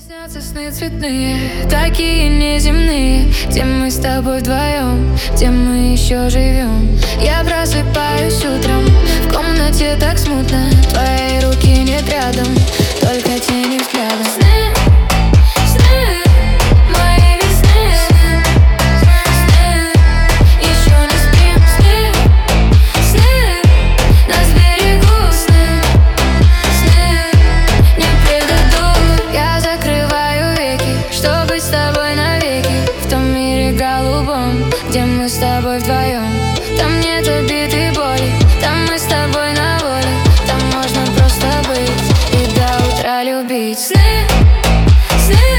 Снятся сны цветные, такие неземные, где мы с тобой вдвоем, где мы еще живем. Я просыпаюсь утром, в комнате так смутно, твоей руки нет рядом, только тени взглядом. Сны, сны, мои весны, сны, еще не спим. Сны, сны, нас берегут. Сны, сны, не предадут. Я закрываю веки, чтобы быть с тобой навеки, в том мире голубом, где мы с тобой вдвоем. Там нет обид и боли, там мы с тобой на воле, там можно просто быть и до утра любить. Сны, сны.